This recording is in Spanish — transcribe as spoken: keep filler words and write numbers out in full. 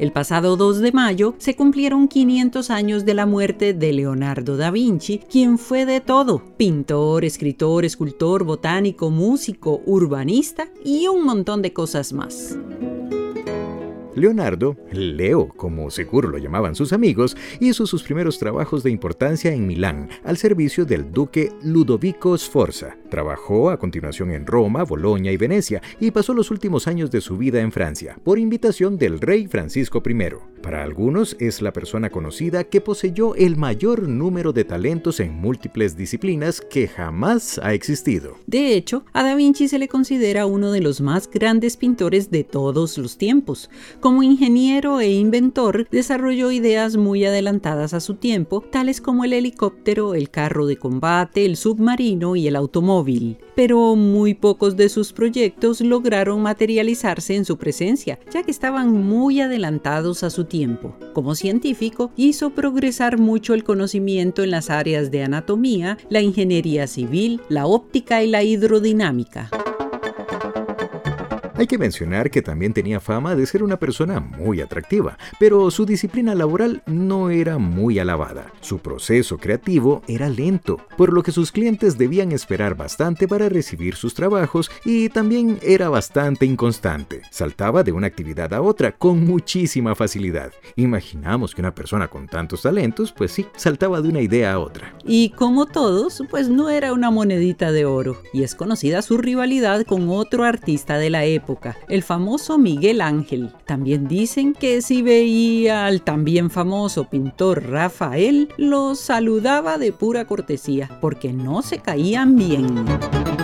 El pasado dos de mayo se cumplieron quinientos años de la muerte de Leonardo da Vinci, quien fue de todo: pintor, escritor, escultor, botánico, músico, urbanista y un montón de cosas más. Leonardo, Leo, como seguro lo llamaban sus amigos, hizo sus primeros trabajos de importancia en Milán, al servicio del duque Ludovico Sforza. Trabajó a continuación en Roma, Bolonia y Venecia, y pasó los últimos años de su vida en Francia, por invitación del rey Francisco primero. Para algunos es la persona conocida que poseyó el mayor número de talentos en múltiples disciplinas que jamás ha existido. De hecho, a Da Vinci se le considera uno de los más grandes pintores de todos los tiempos. Como ingeniero e inventor, desarrolló ideas muy adelantadas a su tiempo, tales como el helicóptero, el carro de combate, el submarino y el automóvil. Pero muy pocos de sus proyectos lograron materializarse en su presencia, ya que estaban muy adelantados a su tiempo. Como científico, hizo progresar mucho el conocimiento en las áreas de anatomía, la ingeniería civil, la óptica y la hidrodinámica. Hay que mencionar que también tenía fama de ser una persona muy atractiva, pero su disciplina laboral no era muy alabada. Su proceso creativo era lento, por lo que sus clientes debían esperar bastante para recibir sus trabajos, y también era bastante inconstante. Saltaba de una actividad a otra con muchísima facilidad. Imaginamos que una persona con tantos talentos, pues sí, saltaba de una idea a otra. Y como todos, pues no era una monedita de oro, y es conocida su rivalidad con otro artista de la época, el famoso Miguel Ángel. También dicen que si veía al también famoso pintor Rafael, lo saludaba de pura cortesía, porque no se caían bien.